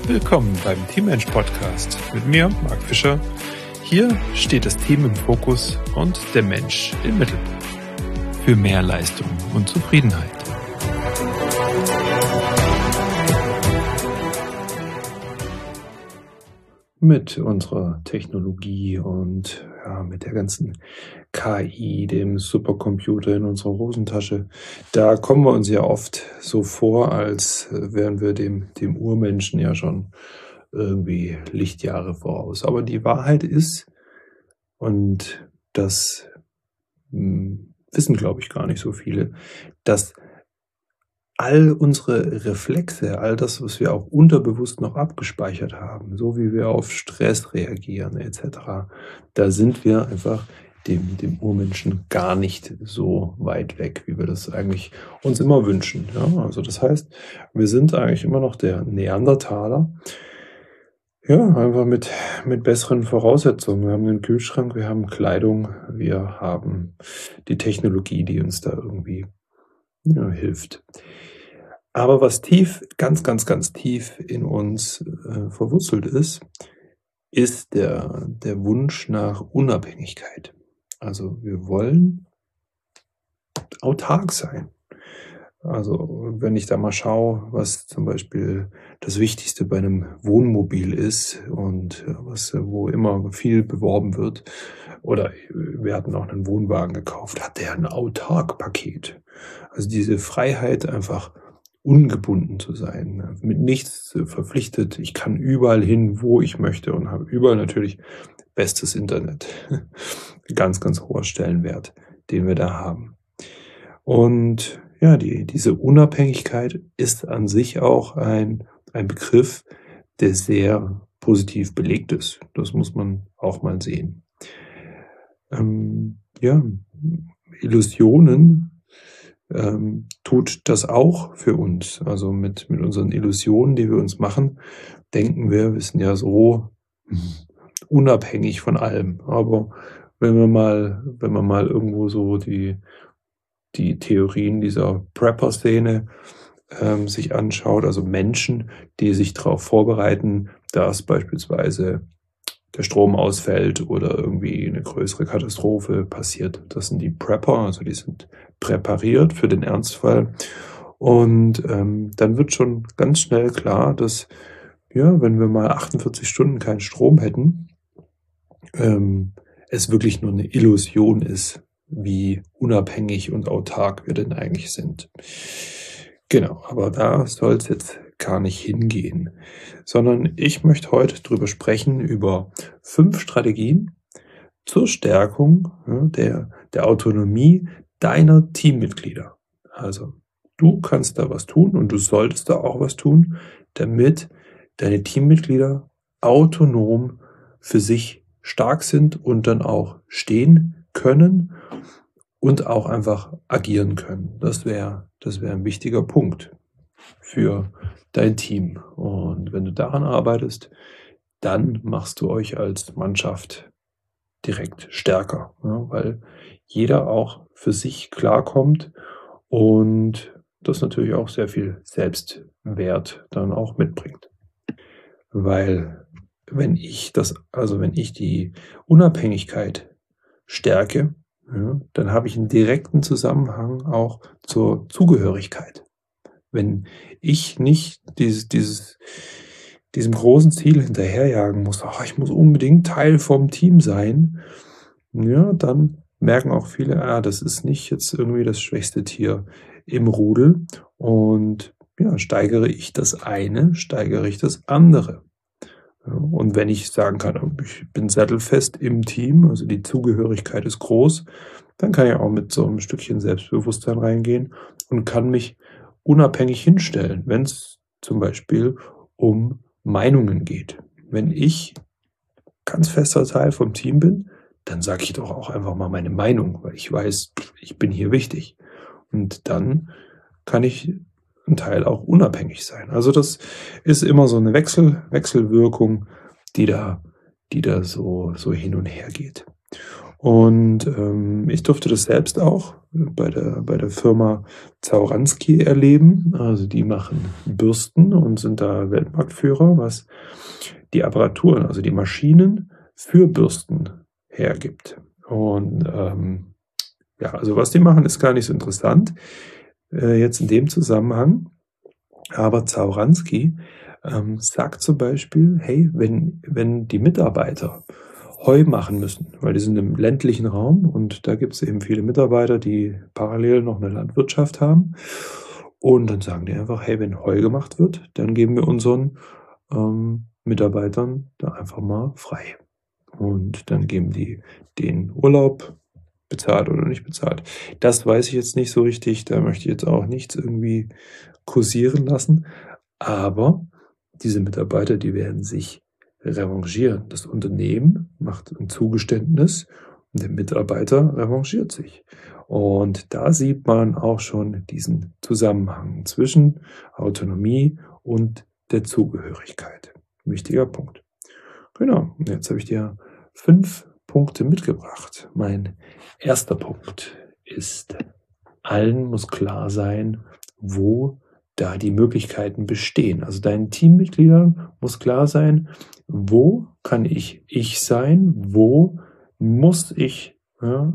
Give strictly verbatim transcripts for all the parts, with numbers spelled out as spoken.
Willkommen beim Teammensch Podcast mit mir, Marc Fischer. Hier steht das Team im Fokus und der Mensch im Mittelpunkt. Für mehr Leistung und Zufriedenheit. Mit unserer Technologie und ja, mit der ganzen K I, dem Supercomputer in unserer Hosentasche, da kommen wir uns ja oft so vor, als wären wir dem, dem Urmenschen ja schon irgendwie Lichtjahre voraus. Aber die Wahrheit ist, und das hm, wissen, glaube ich, gar nicht so viele, dass all unsere Reflexe, all das, was wir auch unterbewusst noch abgespeichert haben, so wie wir auf Stress reagieren et cetera, da sind wir einfach dem, dem Urmenschen gar nicht so weit weg, wie wir das eigentlich uns immer wünschen. Ja, also das heißt, wir sind eigentlich immer noch der Neandertaler, ja, einfach mit, mit besseren Voraussetzungen. Wir haben einen Kühlschrank, wir haben Kleidung, wir haben die Technologie, die uns da irgendwie ja, hilft. Aber was tief, ganz, ganz, ganz tief in uns äh, verwurzelt ist, ist der, der Wunsch nach Unabhängigkeit. Also wir wollen autark sein. Also wenn ich da mal schaue, was zum Beispiel das Wichtigste bei einem Wohnmobil ist und was wo immer viel beworben wird, oder wir hatten auch einen Wohnwagen gekauft, hat der ein Autark-Paket. Also diese Freiheit, einfach ungebunden zu sein, mit nichts verpflichtet. Ich kann überall hin, wo ich möchte und habe überall natürlich bestes Internet. Ganz, ganz hoher Stellenwert, den wir da haben. Und ja, die, diese Unabhängigkeit ist an sich auch ein, ein Begriff, der sehr positiv belegt ist. Das muss man auch mal sehen. Ähm, ja, Illusionen ähm, tut das auch für uns. Also mit, mit unseren Illusionen, die wir uns machen, denken wir, wir sind ja so unabhängig von allem. Aber wenn wir mal, wenn man mal irgendwo so die, die Theorien dieser Prepper-Szene ähm, sich anschaut, also Menschen, die sich darauf vorbereiten, dass beispielsweise der Strom ausfällt oder irgendwie eine größere Katastrophe passiert. Das sind die Prepper, also die sind präpariert für den Ernstfall. Und ähm, dann wird schon ganz schnell klar, dass ja, wenn wir mal achtundvierzig Stunden keinen Strom hätten, ähm, es wirklich nur eine Illusion ist, wie unabhängig und autark wir denn eigentlich sind. Genau, aber da soll es jetzt gar nicht hingehen, sondern ich möchte heute drüber sprechen, über fünf Strategien zur Stärkung ja, der, der Autonomie deiner Teammitglieder. Also du kannst da was tun und du solltest da auch was tun, damit deine Teammitglieder autonom für sich stark sind und dann auch stehen können und auch einfach agieren können. Das wäre das wäre ein wichtiger Punkt für dein Team. Und wenn du daran arbeitest, dann machst du euch als Mannschaft direkt stärker, ja, weil jeder auch für sich klarkommt und das natürlich auch sehr viel Selbstwert dann auch mitbringt. Weil wenn ich das, also wenn ich die Unabhängigkeit stärke, ja, dann habe ich einen direkten Zusammenhang auch zur Zugehörigkeit. Wenn ich nicht dieses, dieses, diesem großen Ziel hinterherjagen muss, ach, ich muss unbedingt Teil vom Team sein, ja, dann merken auch viele, ah, das ist nicht jetzt irgendwie das schwächste Tier im Rudel und ja, steigere ich das eine, steigere ich das andere. Ja, und wenn ich sagen kann, ich bin sattelfest im Team, also die Zugehörigkeit ist groß, dann kann ich auch mit so einem Stückchen Selbstbewusstsein reingehen und kann mich unabhängig hinstellen, wenn es zum Beispiel um Meinungen geht. Wenn ich ganz fester Teil vom Team bin, dann sage ich doch auch einfach mal meine Meinung, weil ich weiß, ich bin hier wichtig. Und dann kann ich ein Teil auch unabhängig sein. Also das ist immer so eine Wechsel, Wechselwirkung, die da, die da so, so hin und her geht. Und ähm, ich durfte das selbst auch bei der, bei der Firma Zauranski erleben. Also die machen Bürsten und sind da Weltmarktführer, was die Apparaturen, also die Maschinen für Bürsten hergibt. Und ähm, ja, also was die machen, ist gar nicht so interessant äh, jetzt in dem Zusammenhang. Aber Zauranski ähm, sagt zum Beispiel, hey, wenn, wenn die Mitarbeiter Heu machen müssen, weil die sind im ländlichen Raum und da gibt es eben viele Mitarbeiter, die parallel noch eine Landwirtschaft haben. Und dann sagen die einfach, hey, wenn Heu gemacht wird, dann geben wir unseren ähm, Mitarbeitern da einfach mal frei. Und dann geben die den Urlaub, bezahlt oder nicht bezahlt. Das weiß ich jetzt nicht so richtig, da möchte ich jetzt auch nichts irgendwie kursieren lassen. Aber diese Mitarbeiter, die werden sich revanchieren. Das Unternehmen macht ein Zugeständnis und der Mitarbeiter revanchiert sich. Und da sieht man auch schon diesen Zusammenhang zwischen Autonomie und der Zugehörigkeit. Wichtiger Punkt. Genau, und jetzt habe ich dir fünf Punkte mitgebracht. Mein erster Punkt ist, allen muss klar sein, wo da die Möglichkeiten bestehen. Also deinen Teammitgliedern muss klar sein, wo kann ich ich sein, wo muss ich ja,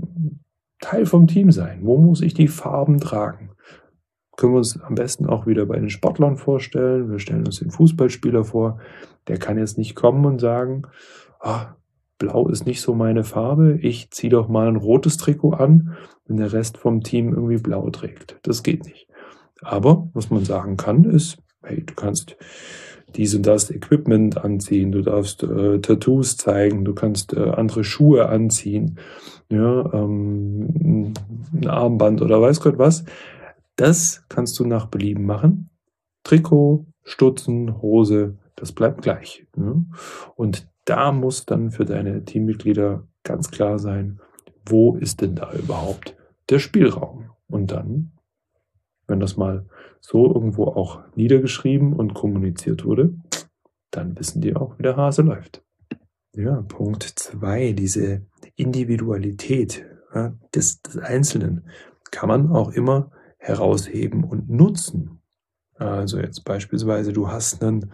Teil vom Team sein, wo muss ich die Farben tragen. Können wir uns am besten auch wieder bei den Sportlern vorstellen. Wir stellen uns den Fußballspieler vor, der kann jetzt nicht kommen und sagen, ah, blau ist nicht so meine Farbe, ich ziehe doch mal ein rotes Trikot an, wenn der Rest vom Team irgendwie blau trägt. Das geht nicht. Aber was man sagen kann, ist, hey, du kannst dies und das Equipment anziehen, du darfst äh, Tattoos zeigen, du kannst äh, andere Schuhe anziehen, ja, ähm, ein Armband oder weiß Gott was. Das kannst du nach Belieben machen. Trikot, Stutzen, Hose, das bleibt gleich. Ne? Und da muss dann für deine Teammitglieder ganz klar sein, wo ist denn da überhaupt der Spielraum? Und dann, wenn das mal so irgendwo auch niedergeschrieben und kommuniziert wurde, dann wissen die auch, wie der Hase läuft. Ja, Punkt zwei, diese Individualität ja, des, des Einzelnen kann man auch immer herausheben und nutzen. Also jetzt beispielsweise, du hast einen,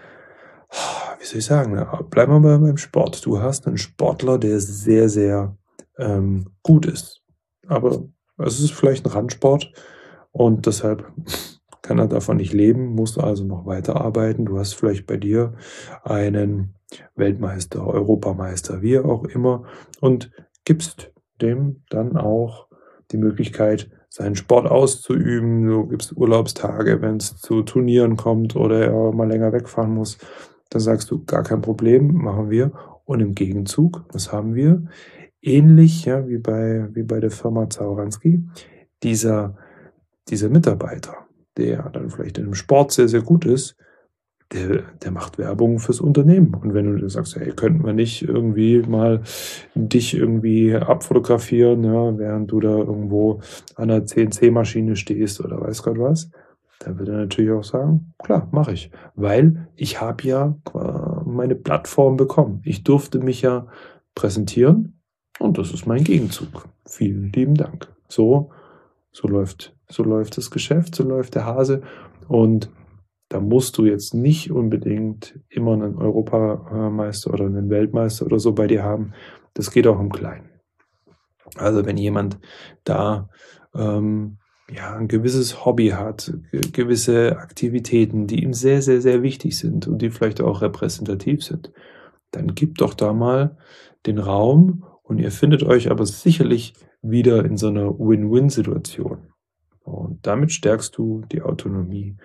wie soll ich sagen, bleiben wir mal beim Sport. Du hast einen Sportler, der sehr, sehr ähm, gut ist. Aber es ist vielleicht ein Randsport und deshalb kann er davon nicht leben, muss also noch weiterarbeiten. Du hast vielleicht bei dir einen Weltmeister, Europameister, wie auch immer und gibst dem dann auch die Möglichkeit, seinen Sport auszuüben. Du gibst Urlaubstage, wenn es zu Turnieren kommt oder er mal länger wegfahren muss. Dann sagst du, gar kein Problem, machen wir. Und im Gegenzug, was haben wir? Ähnlich ja, wie, bei, wie bei der Firma Zauranski, dieser, dieser Mitarbeiter, der dann vielleicht in dem Sport sehr, sehr gut ist, der, der macht Werbung fürs Unternehmen. Und wenn du sagst, hey, könnten wir nicht irgendwie mal dich irgendwie abfotografieren, ja, während du da irgendwo an der C N C-Maschine stehst oder weiß Gott was, dann wird er natürlich auch sagen, klar, mache ich. Weil ich habe ja meine Plattform bekommen. Ich durfte mich ja präsentieren und das ist mein Gegenzug. Vielen lieben Dank. So, so läuft, so läuft das Geschäft, so läuft der Hase und da musst du jetzt nicht unbedingt immer einen Europameister oder einen Weltmeister oder so bei dir haben. Das geht auch im Kleinen. Also wenn jemand da ähm, ja, ein gewisses Hobby hat, gewisse Aktivitäten, die ihm sehr, sehr, sehr wichtig sind und die vielleicht auch repräsentativ sind, dann gib doch da mal den Raum und ihr findet euch aber sicherlich wieder in so einer Win-Win-Situation. Und damit stärkst du die Autonomie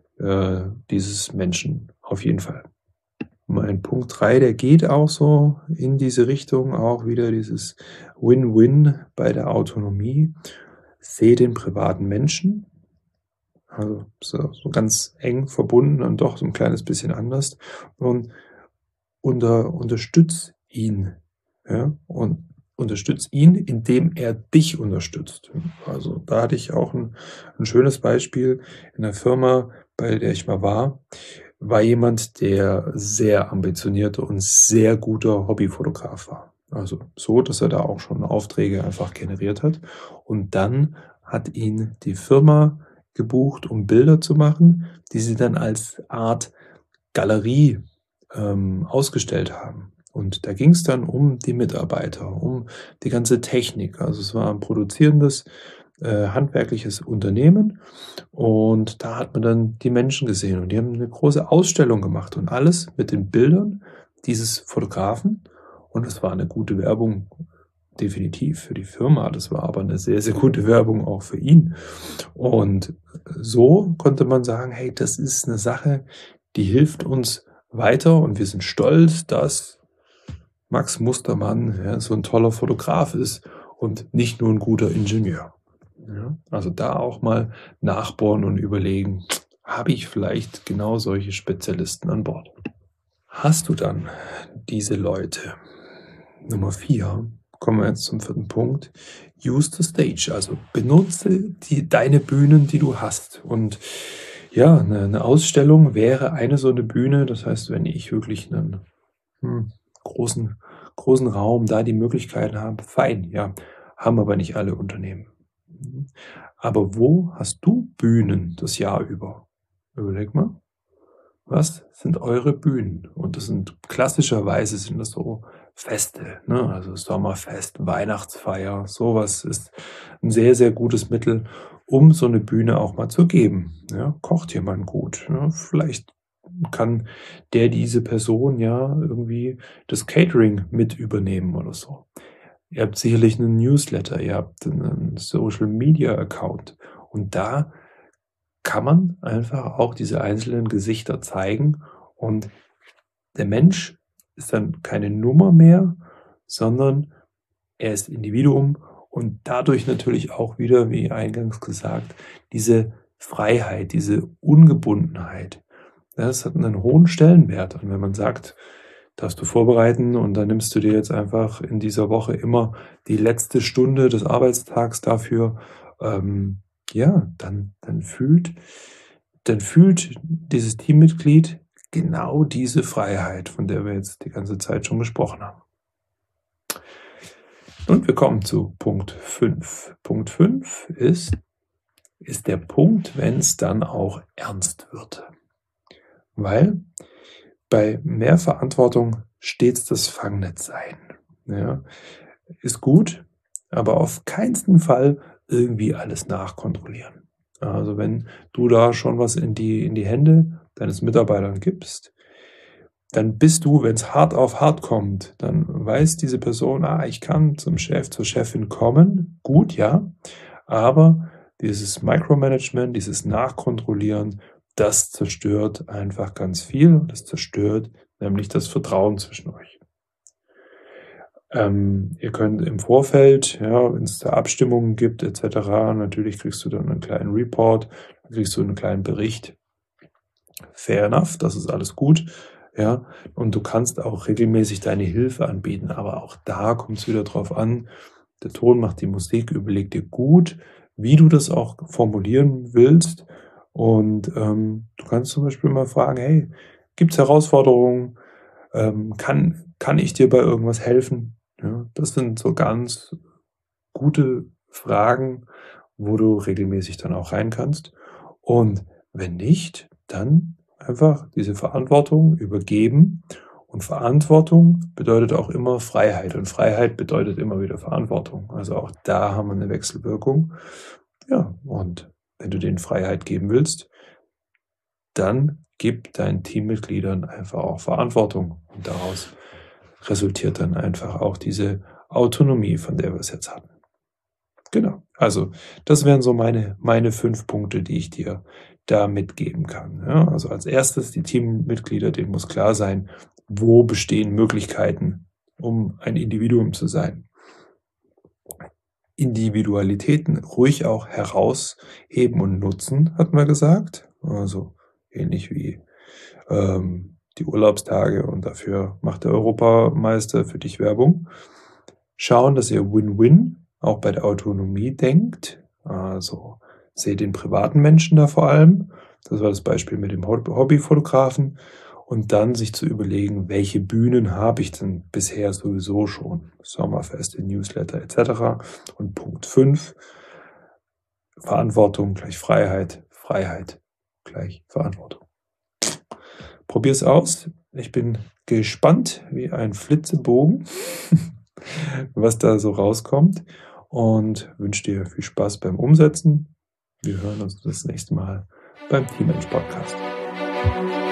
dieses Menschen auf jeden Fall. Mein Punkt drei, der geht auch so in diese Richtung, auch wieder dieses Win-Win bei der Autonomie. Sehe den privaten Menschen, also so, so ganz eng verbunden und doch so ein kleines bisschen anders und unter, unterstütz ihn ja, und unterstütz ihn, indem er dich unterstützt. Also da hatte ich auch ein, ein schönes Beispiel in der Firma, bei der ich mal war, war jemand, der sehr ambitioniert und sehr guter Hobbyfotograf war. Also so, dass er da auch schon Aufträge einfach generiert hat. Und dann hat ihn die Firma gebucht, um Bilder zu machen, die sie dann als Art Galerie ähm, ausgestellt haben. Und da ging es dann um die Mitarbeiter, um die ganze Technik. Also es war ein produzierendes, äh, handwerkliches Unternehmen und da hat man dann die Menschen gesehen und die haben eine große Ausstellung gemacht und alles mit den Bildern dieses Fotografen und es war eine gute Werbung, definitiv für die Firma. Das war aber eine sehr, sehr gute Werbung auch für ihn. Und so konnte man sagen: „Hey, das ist eine Sache, die hilft uns weiter und wir sind stolz, dass Max Mustermann, ja, so ein toller Fotograf ist und nicht nur ein guter Ingenieur." Ja, also da auch mal nachbohren und überlegen: „Habe ich vielleicht genau solche Spezialisten an Bord?" Hast du dann diese Leute? Nummer vier, kommen wir jetzt zum vierten Punkt. Use the stage, also benutze die, deine Bühnen, die du hast. Und ja, eine, eine Ausstellung wäre eine so eine Bühne. Das heißt, wenn ich wirklich einen hm, großen, großen Raum, da die Möglichkeiten habe, fein, ja, haben aber nicht alle Unternehmen. Aber wo hast du Bühnen das Jahr über? Überleg mal. Was sind eure Bühnen? Und das sind klassischerweise sind das so Feste, ne? Also Sommerfest, Weihnachtsfeier, sowas ist ein sehr, sehr gutes Mittel, um so eine Bühne auch mal zu geben. Ja, kocht jemand gut, ja, vielleicht kann der diese Person ja irgendwie das Catering mit übernehmen oder so. Ihr habt sicherlich einen Newsletter, ihr habt einen Social-Media-Account und da kann man einfach auch diese einzelnen Gesichter zeigen und der Mensch ist dann keine Nummer mehr, sondern er ist Individuum und dadurch natürlich auch wieder, wie eingangs gesagt, diese Freiheit, diese Ungebundenheit. Das hat einen hohen Stellenwert. Und wenn man sagt, darfst du vorbereiten und dann nimmst du dir jetzt einfach in dieser Woche immer die letzte Stunde des Arbeitstags dafür, ähm, ja, dann, dann fühlt, dann fühlt dieses Teammitglied genau diese Freiheit, von der wir jetzt die ganze Zeit schon gesprochen haben. Und wir kommen zu Punkt fünf. Punkt fünf ist, ist der Punkt, wenn es dann auch ernst wird. Weil bei mehr Verantwortung stets das Fangnetz sein. Ja, ist gut, aber auf keinen Fall irgendwie alles nachkontrollieren. Also wenn du da schon was in die, in die Hände deines Mitarbeitern gibst, dann bist du, wenn es hart auf hart kommt, dann weiß diese Person, ah, ich kann zum Chef, zur Chefin kommen, gut, ja, aber dieses Micromanagement, dieses Nachkontrollieren, das zerstört einfach ganz viel. Das zerstört nämlich das Vertrauen zwischen euch. Ähm, ihr könnt im Vorfeld, ja, wenn es da Abstimmungen gibt et cetera, natürlich kriegst du dann einen kleinen Report, dann kriegst du einen kleinen Bericht. Fair enough, das ist alles gut. Ja, und du kannst auch regelmäßig deine Hilfe anbieten, aber auch da kommt es wieder drauf an, der Ton macht die Musik, überleg dir gut, wie du das auch formulieren willst und ähm, du kannst zum Beispiel mal fragen, hey, gibt es Herausforderungen, ähm, kann, kann ich dir bei irgendwas helfen? Ja, das sind so ganz gute Fragen, wo du regelmäßig dann auch rein kannst und wenn nicht, dann einfach diese Verantwortung übergeben. Und Verantwortung bedeutet auch immer Freiheit. Und Freiheit bedeutet immer wieder Verantwortung. Also auch da haben wir eine Wechselwirkung. Ja, und wenn du denen Freiheit geben willst, dann gib deinen Teammitgliedern einfach auch Verantwortung. Und daraus resultiert dann einfach auch diese Autonomie, von der wir es jetzt hatten. Genau. Also, das wären so meine, meine fünf Punkte, die ich dir da mitgeben kann. Ja, also als erstes die Teammitglieder, denen muss klar sein, wo bestehen Möglichkeiten, um ein Individuum zu sein. Individualitäten ruhig auch herausheben und nutzen, hat man gesagt. Also ähnlich wie ähm, die Urlaubstage und dafür macht der Europameister für dich Werbung. Schauen, dass ihr Win-Win auch bei der Autonomie denkt. Also seht den privaten Menschen da vor allem. Das war das Beispiel mit dem Hobbyfotografen. und dann sich zu überlegen, welche Bühnen habe ich denn bisher sowieso schon? Sommerfeste, Newsletter et cetera. Und Punkt fünf, Verantwortung gleich Freiheit, Freiheit gleich Verantwortung. Probier's aus. Ich bin gespannt wie ein Flitzebogen, was da so rauskommt, und wünsche dir viel Spaß beim Umsetzen. Wir hören uns das nächste Mal beim Teammensch Podcast.